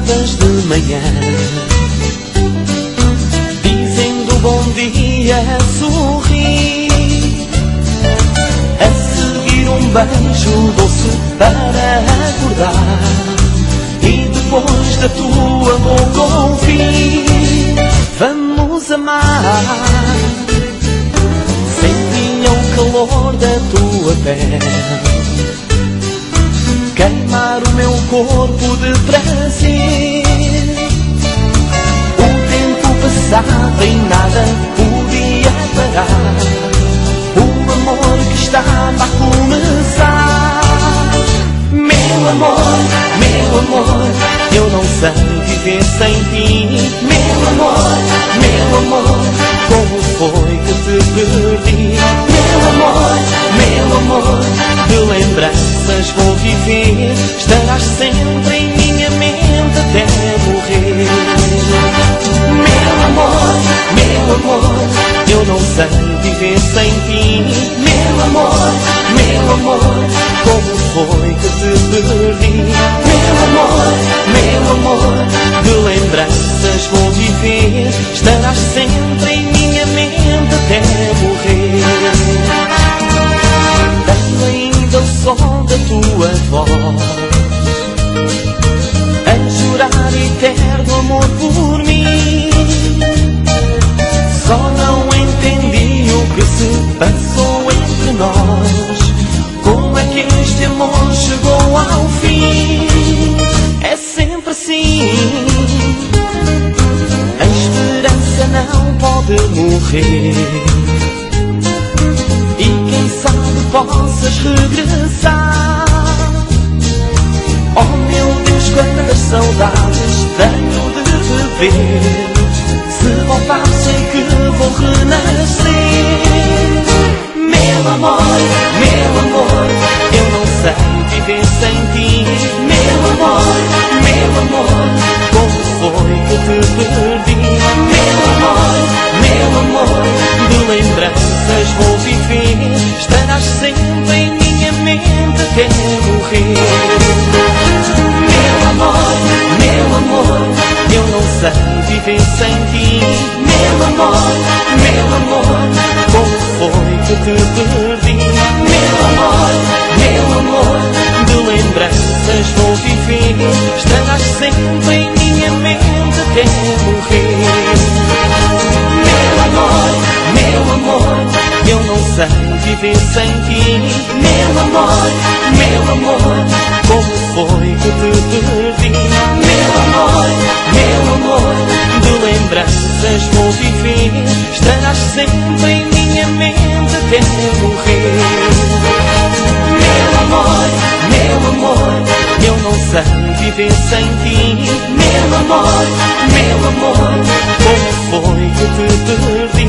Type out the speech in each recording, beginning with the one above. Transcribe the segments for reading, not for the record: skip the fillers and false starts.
acordavas de manhã, dizendo bom dia a sorrir, a seguir um beijo doce para acordar, e depois da tua boca ouvir: vamos amar. Sentia o calor da tua pele queimar o meu corpo de prazer. O tempo passava e nada podia parar o amor que estava a começar. Meu amor, eu não sei viver sem ti. Meu amor, como foi que te perdi? Meu amor, de lembranças vou viver. Estarás sempre em minha mente até morrer. Meu amor, eu não sei viver sem ti. Meu amor, como foi que te perdi? Meu amor, de lembranças vou viver. Estarás sempre em minha mente até morrer. Tenho ainda o som da tua voz a jurar eterno amor por mim. Só não entendi o que se passou entre nós. Como é que este amor chegou ao fim? É sempre assim. A esperança não pode morrer. E quem sabe possas regressar. Oh meu Deus, quantas saudades tenho de te ver. Se voltar sei que vou renascer. Meu amor, eu não sei viver sem ti. Meu amor, como foi que te perdi? Meu amor, de lembranças vou viver. Estarás sempre em minha mente até morrer. Meu amor, eu não sei viver sem ti. Meu amor, como foi que te perdi? Meu amor, de lembranças vou viver. Estarás sempre em minha mente até morrer. Meu amor, eu não sei viver sem ti. Meu amor, como foi que te perdi? Meu amor, de lembranças vou viver. Estarás sempre em minha mente até morrer. Meu amor, eu não sei viver sem ti. Meu amor, como foi que te perdi?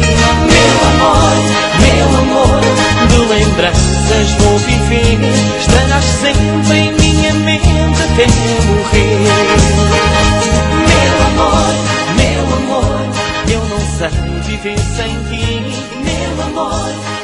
Meu amor, de lembranças vou viver. Estarás sempre em minha mente até morrer. Meu amor, eu não sei viver sem ti. Meu amor,